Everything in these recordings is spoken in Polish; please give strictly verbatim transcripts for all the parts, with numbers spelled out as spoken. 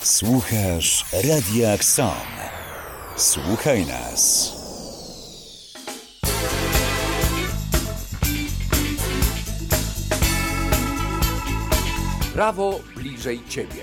Słuchasz Radia Kson. Słuchaj nas. Prawo bliżej Ciebie.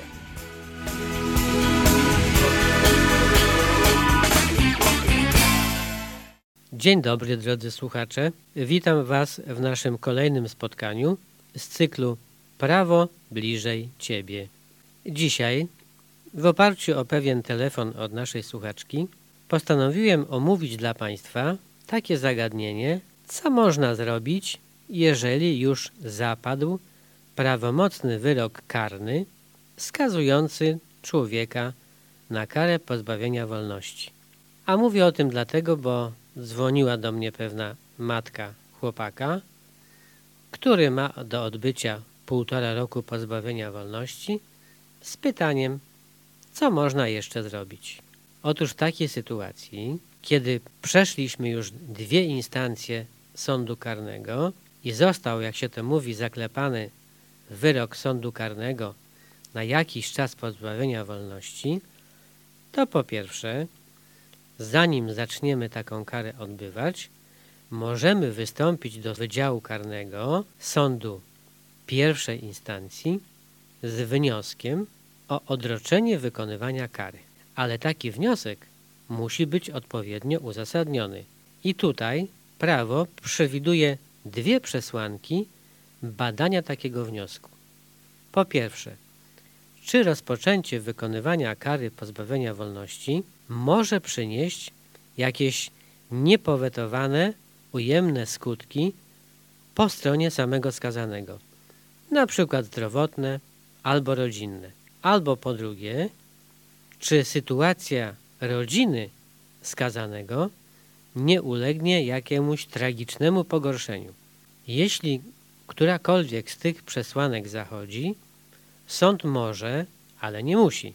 Dzień dobry, drodzy słuchacze. Witam Was w naszym kolejnym spotkaniu z cyklu Prawo bliżej Ciebie. Dzisiaj, w oparciu o pewien telefon od naszej słuchaczki, postanowiłem omówić dla Państwa takie zagadnienie, co można zrobić, jeżeli już zapadł prawomocny wyrok karny skazujący człowieka na karę pozbawienia wolności. A mówię o tym dlatego, bo dzwoniła do mnie pewna matka chłopaka, który ma do odbycia półtora roku pozbawienia wolności, z pytaniem, co można jeszcze zrobić. Otóż w takiej sytuacji, kiedy przeszliśmy już dwie instancje sądu karnego i został, jak się to mówi, zaklepany wyrok sądu karnego na jakiś czas pozbawienia wolności, to po pierwsze, zanim zaczniemy taką karę odbywać, możemy wystąpić do Wydziału Karnego Sądu Pierwszej Instancji z wnioskiem o odroczenie wykonywania kary. Ale taki wniosek musi być odpowiednio uzasadniony. I tutaj prawo przewiduje dwie przesłanki badania takiego wniosku. Po pierwsze, czy rozpoczęcie wykonywania kary pozbawienia wolności może przynieść jakieś niepowetowane, ujemne skutki po stronie samego skazanego, na przykład zdrowotne albo rodzinne. Albo po drugie, czy sytuacja rodziny skazanego nie ulegnie jakiemuś tragicznemu pogorszeniu. Jeśli którakolwiek z tych przesłanek zachodzi, sąd może, ale nie musi,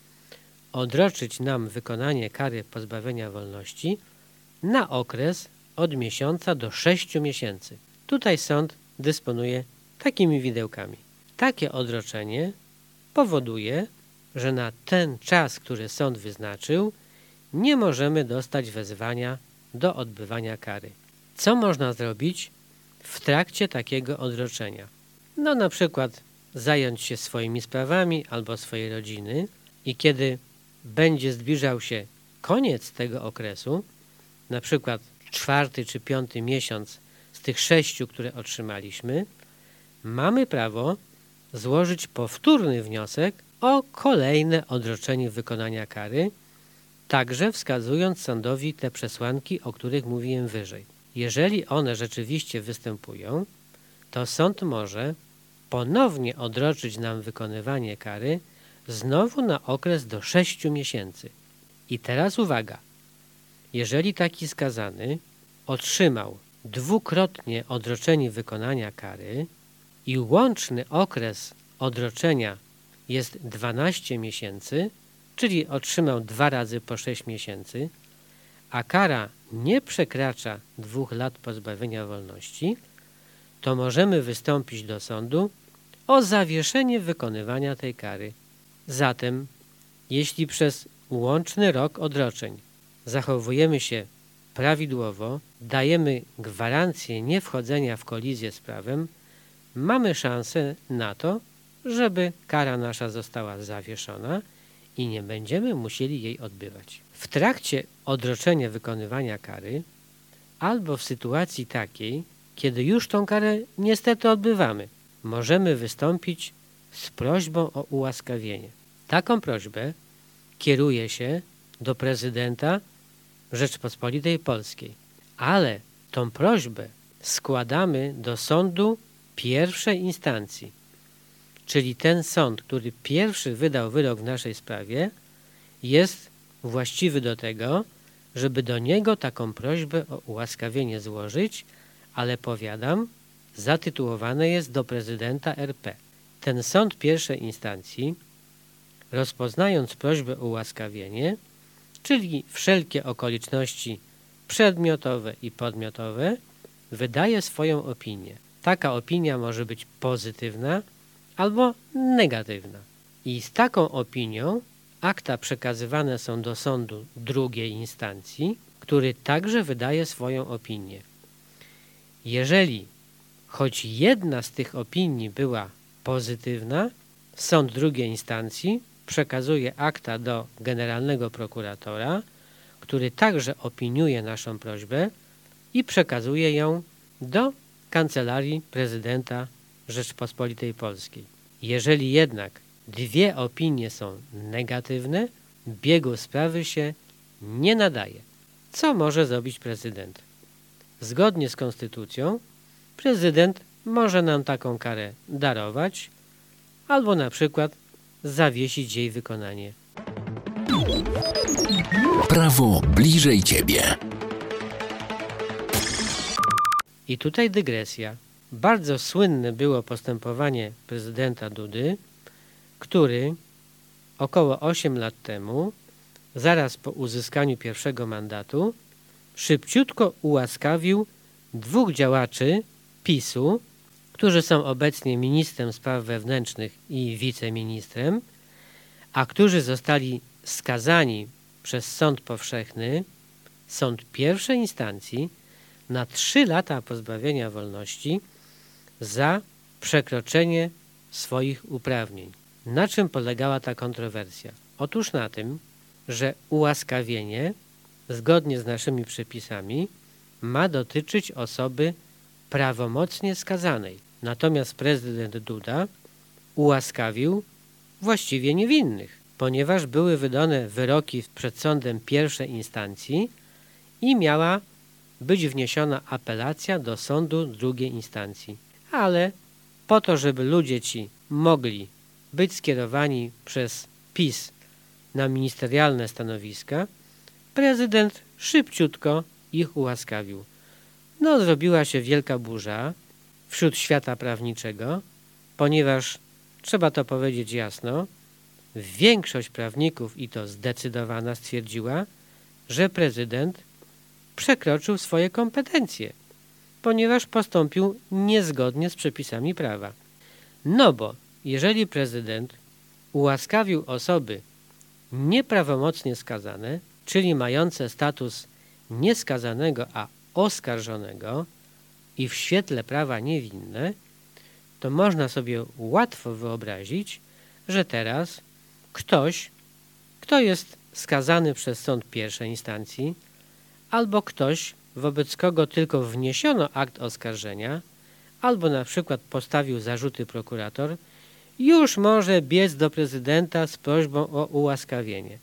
odroczyć nam wykonanie kary pozbawienia wolności na okres od miesiąca do sześciu miesięcy. Tutaj sąd dysponuje takimi widełkami. Takie odroczenie powoduje, że na ten czas, który sąd wyznaczył, nie możemy dostać wezwania do odbywania kary. Co można zrobić w trakcie takiego odroczenia? No na przykład zająć się swoimi sprawami albo swojej rodziny i kiedy będzie zbliżał się koniec tego okresu, na przykład czwarty czy piąty miesiąc z tych sześciu, które otrzymaliśmy, mamy prawo złożyć powtórny wniosek o kolejne odroczenie wykonania kary, także wskazując sądowi te przesłanki, o których mówiłem wyżej. Jeżeli one rzeczywiście występują, to sąd może ponownie odroczyć nam wykonywanie kary znowu na okres do sześciu miesięcy. I teraz uwaga, jeżeli taki skazany otrzymał dwukrotnie odroczenie wykonania kary i łączny okres odroczenia jest dwanaście miesięcy, czyli otrzymał dwa razy po sześć miesięcy, a kara nie przekracza dwóch lat pozbawienia wolności, to możemy wystąpić do sądu o zawieszenie wykonywania tej kary. Zatem, jeśli przez łączny rok odroczeń zachowujemy się prawidłowo, dajemy gwarancję niewchodzenia w kolizję z prawem, mamy szansę na to, żeby kara nasza została zawieszona i nie będziemy musieli jej odbywać. W trakcie odroczenia wykonywania kary albo w sytuacji takiej, kiedy już tą karę niestety odbywamy, możemy wystąpić z prośbą o ułaskawienie. Taką prośbę kieruje się do prezydenta Rzeczpospolitej Polskiej, ale tą prośbę składamy do sądu pierwszej instancji, czyli ten sąd, który pierwszy wydał wyrok w naszej sprawie, jest właściwy do tego, żeby do niego taką prośbę o ułaskawienie złożyć, ale powiadam, zatytułowane jest do prezydenta R P. Ten sąd pierwszej instancji, rozpoznając prośbę o ułaskawienie, czyli wszelkie okoliczności przedmiotowe i podmiotowe, wydaje swoją opinię. Taka opinia może być pozytywna albo negatywna. I z taką opinią akta przekazywane są do sądu drugiej instancji, który także wydaje swoją opinię. Jeżeli choć jedna z tych opinii była pozytywna, sąd drugiej instancji przekazuje akta do generalnego prokuratora, który także opiniuje naszą prośbę i przekazuje ją do Kancelarii Prezydenta Rzeczypospolitej Polskiej. Jeżeli jednak dwie opinie są negatywne, biegu sprawy się nie nadaje. Co może zrobić prezydent? Zgodnie z konstytucją prezydent może nam taką karę darować albo na przykład zawiesić jej wykonanie. Prawo bliżej Ciebie. I tutaj dygresja. Bardzo słynne było postępowanie prezydenta Dudy, który około osiem lat temu, zaraz po uzyskaniu pierwszego mandatu, szybciutko ułaskawił dwóch działaczy PiSu, którzy są obecnie ministrem spraw wewnętrznych i wiceministrem, a którzy zostali skazani przez sąd powszechny, sąd pierwszej instancji, na trzy lata pozbawienia wolności za przekroczenie swoich uprawnień. Na czym polegała ta kontrowersja? Otóż na tym, że ułaskawienie, zgodnie z naszymi przepisami, ma dotyczyć osoby prawomocnie skazanej. Natomiast prezydent Duda ułaskawił właściwie niewinnych, ponieważ były wydane wyroki przed sądem pierwszej instancji i miała być wniesiona apelacja do sądu drugiej instancji. Ale po to, żeby ludzie ci mogli być skierowani przez PiS na ministerialne stanowiska, prezydent szybciutko ich ułaskawił. No, zrobiła się wielka burza wśród świata prawniczego, ponieważ, trzeba to powiedzieć jasno, większość prawników, i to zdecydowana, stwierdziła, że prezydent przekroczył swoje kompetencje, ponieważ postąpił niezgodnie z przepisami prawa. No bo jeżeli prezydent ułaskawił osoby nieprawomocnie skazane, czyli mające status nie skazanego, a oskarżonego i w świetle prawa niewinne, to można sobie łatwo wyobrazić, że teraz ktoś, kto jest skazany przez sąd pierwszej instancji, albo ktoś, wobec kogo tylko wniesiono akt oskarżenia, albo na przykład postawił zarzuty prokurator, już może biec do prezydenta z prośbą o ułaskawienie.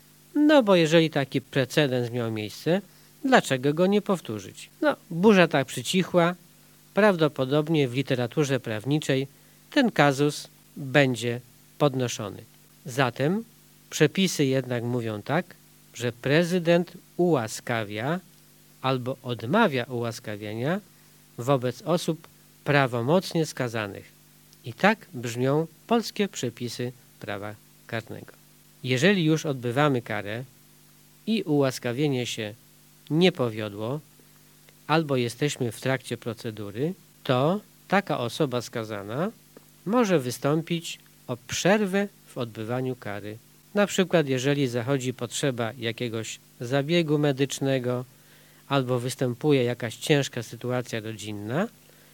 No bo jeżeli taki precedens miał miejsce, dlaczego go nie powtórzyć? No, burza tak przycichła, prawdopodobnie w literaturze prawniczej ten kazus będzie podnoszony. Zatem przepisy jednak mówią tak, że prezydent ułaskawia albo odmawia ułaskawienia wobec osób prawomocnie skazanych. I tak brzmią polskie przepisy prawa karnego. Jeżeli już odbywamy karę i ułaskawienie się nie powiodło, albo jesteśmy w trakcie procedury, to taka osoba skazana może wystąpić o przerwę w odbywaniu kary. Na przykład jeżeli zachodzi potrzeba jakiegoś zabiegu medycznego albo występuje jakaś ciężka sytuacja rodzinna,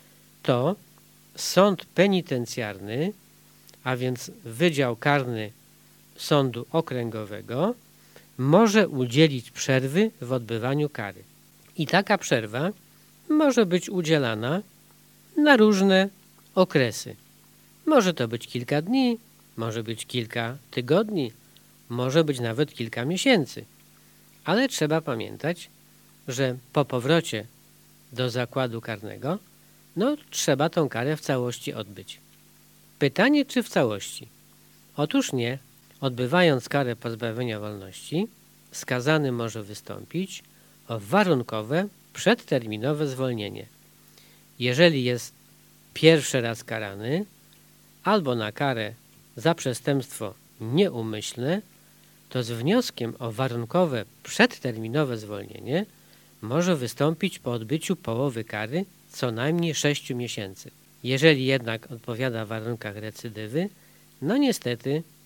to sąd penitencjarny, a więc Wydział Karny Sądu Okręgowego, może udzielić przerwy w odbywaniu kary. I taka przerwa może być udzielana na różne okresy. Może to być kilka dni, może być kilka tygodni, może być nawet kilka miesięcy. Ale trzeba pamiętać, że po powrocie do zakładu karnego, no trzeba tą karę w całości odbyć. Pytanie, czy w całości? Otóż nie. Odbywając karę pozbawienia wolności, skazany może wystąpić o warunkowe, przedterminowe zwolnienie. Jeżeli jest pierwszy raz karany albo na karę za przestępstwo nieumyślne, to z wnioskiem o warunkowe, przedterminowe zwolnienie może wystąpić po odbyciu połowy kary co najmniej sześciu miesięcy. Jeżeli jednak odpowiada warunkach recydywy, no niestety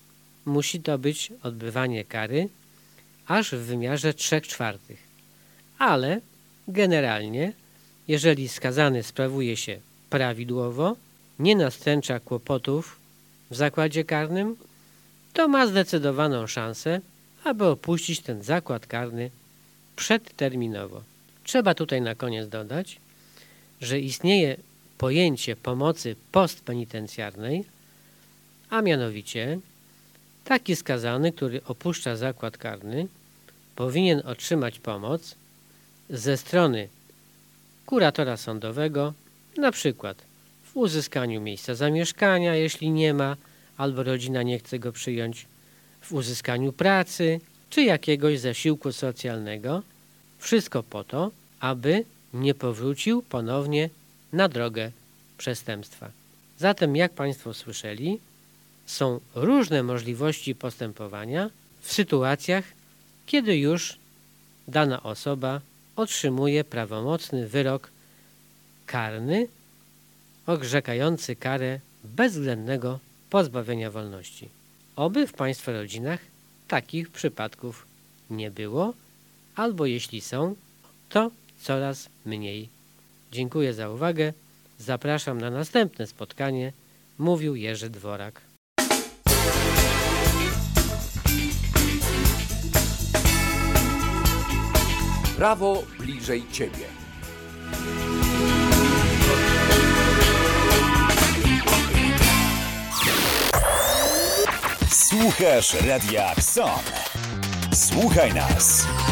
musi to być odbywanie kary aż w wymiarze trzech czwartych. Ale generalnie, jeżeli skazany sprawuje się prawidłowo, nie nastręcza kłopotów w zakładzie karnym, to ma zdecydowaną szansę, aby opuścić ten zakład karny przedterminowo. Trzeba tutaj na koniec dodać, że istnieje pojęcie pomocy postpenitencjarnej, a mianowicie taki skazany, który opuszcza zakład karny, powinien otrzymać pomoc ze strony kuratora sądowego, na przykład w uzyskaniu miejsca zamieszkania, jeśli nie ma, albo rodzina nie chce go przyjąć, w uzyskaniu pracy, czy jakiegoś zasiłku socjalnego. Wszystko po to, aby nie powrócił ponownie na drogę przestępstwa. Zatem, jak Państwo słyszeli, są różne możliwości postępowania w sytuacjach, kiedy już dana osoba otrzymuje prawomocny wyrok karny orzekający karę bezwzględnego pozbawienia wolności. Oby w Państwa rodzinach takich przypadków nie było, albo jeśli są, to coraz mniej. Dziękuję za uwagę. Zapraszam na następne spotkanie. Mówił Jerzy Dworak. Prawo bliżej Ciebie. Słuchasz Radia Kson. Słuchaj nas.